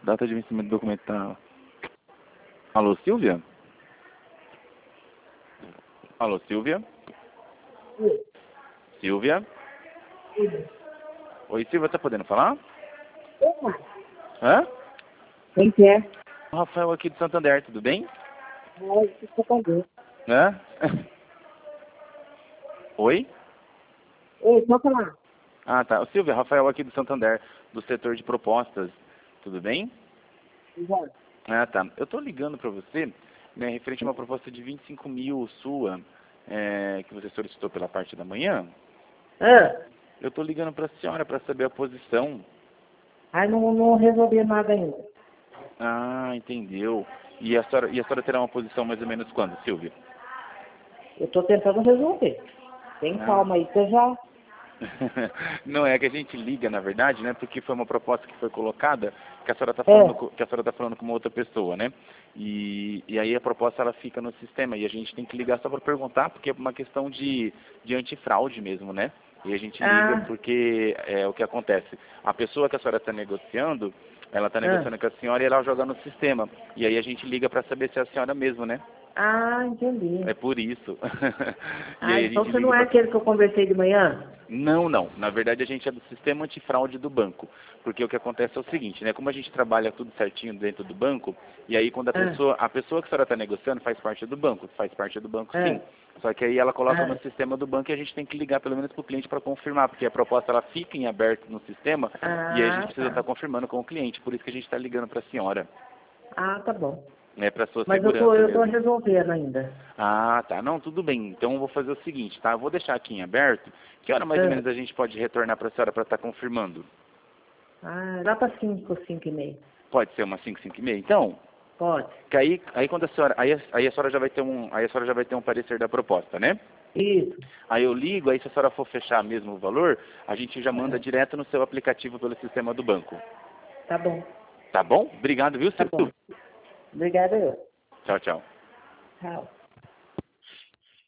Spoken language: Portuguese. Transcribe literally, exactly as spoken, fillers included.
Data de vencimento do documento tá... Alô, Silvia? Alô, Silvia? Oi. Silvia? Oi. Oi, Silvia, tá podendo falar? Opa. Hã? Quem que é? O Rafael aqui do Santander, tudo bem? Oi, que você pagou. Hã? Oi? Oi, pode falar. Ah, tá. O Silvia, Rafael aqui do Santander, do setor de propostas, tudo bem? Já. Ah, tá. Eu tô ligando pra você, né, referente a uma proposta de vinte e cinco mil sua, é, que você solicitou pela parte da manhã. Ah, Eu tô ligando pra senhora pra saber a posição. aí não, não resolvi nada ainda. Ah, entendeu. E a senhora, e a senhora terá uma posição mais ou menos quando, Silvia? Eu tô tentando resolver. Tem Ah. calma aí, você já... Não é que a gente liga, na verdade, né? Porque foi uma proposta que foi colocada, que a senhora está falando, É. co- que a senhora tá falando com uma outra pessoa, né? E, e aí a proposta ela fica no sistema e a gente tem que ligar só para perguntar, porque é uma questão de, de antifraude mesmo, né? E a gente liga Ah, porque é o que acontece. A pessoa que a senhora está negociando, ela está ah. negociando com a senhora e ela joga no sistema. E aí a gente liga para saber se é a senhora mesmo, né? Ah, entendi. É por isso. E Ah, aí a então gente você não liga é para... aquele que eu conversei de manhã? Não, não. Na verdade, a gente é do sistema antifraude do banco. Porque o que acontece é o seguinte, né? Como a gente trabalha tudo certinho dentro do banco, e aí quando a Ah, pessoa, a pessoa que a senhora está negociando faz parte do banco, faz parte do banco sim. ah, Só que aí ela coloca no ah, sistema do banco e a gente tem que ligar pelo menos para o cliente para confirmar, porque a proposta ela fica em aberto no sistema e aí a gente ah, precisa estar tá. confirmando com o cliente. Por isso que a gente está ligando para a senhora. Ah, tá bom. É para sua Mas eu tô, segurança eu tô mesmo. resolvendo ainda. Ah, tá. Não, tudo bem. Então eu vou fazer o seguinte, tá? Eu vou deixar aqui em aberto. Que hora mais ou Ah, menos a gente pode retornar para a senhora para estar confirmando? ah dá pra cinco, cinco e meio. Pode ser umas cinco, cinco e meia? Então, Pode. que aí, aí quando a senhora, aí, a- aí a senhora já vai ter um, aí a senhora já vai ter um parecer da proposta, né? Isso. Aí eu ligo, aí se a senhora for fechar mesmo o valor, a gente já manda Ah, direto no seu aplicativo pelo sistema do banco. tá bom. Tá bom? Obrigado, viu, Tá Silvio? bom. Obrigada eu. Tchau, tchau. Tchau.